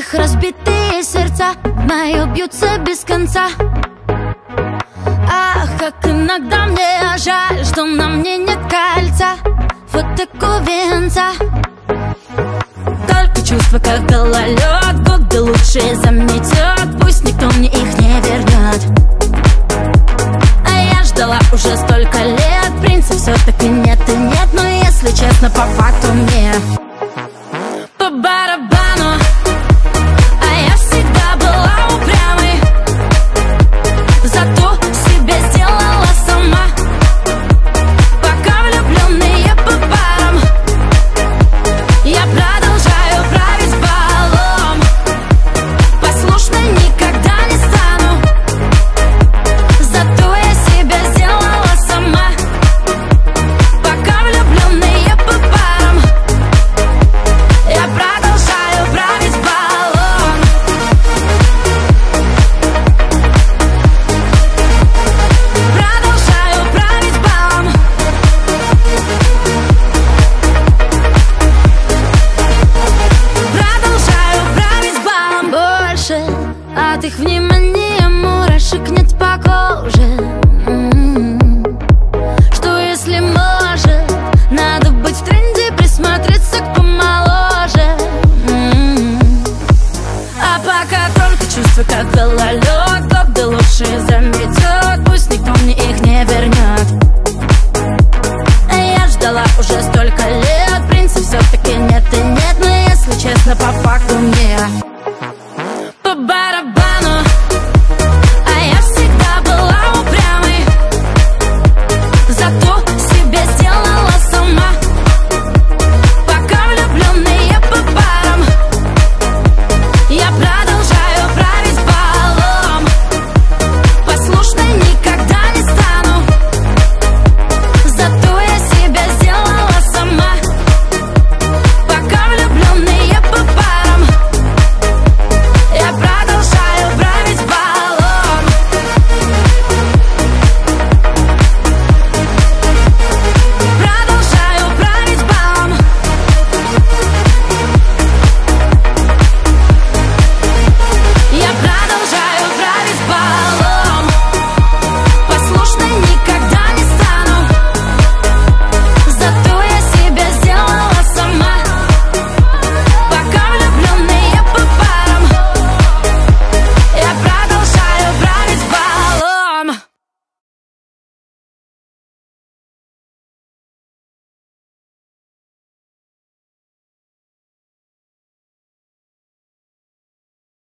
Их разбитые сердца мои бьются без конца. Ах, как иногда мне жаль, что на мне нет кольца, фотоку венца. Только чувства, как гололед, годы лучшие заметет, пусть никто мне их не вернет. А я ждала уже столько лет, принца все-таки нет и нет. Но если честно, по факту мне побаиваюсь.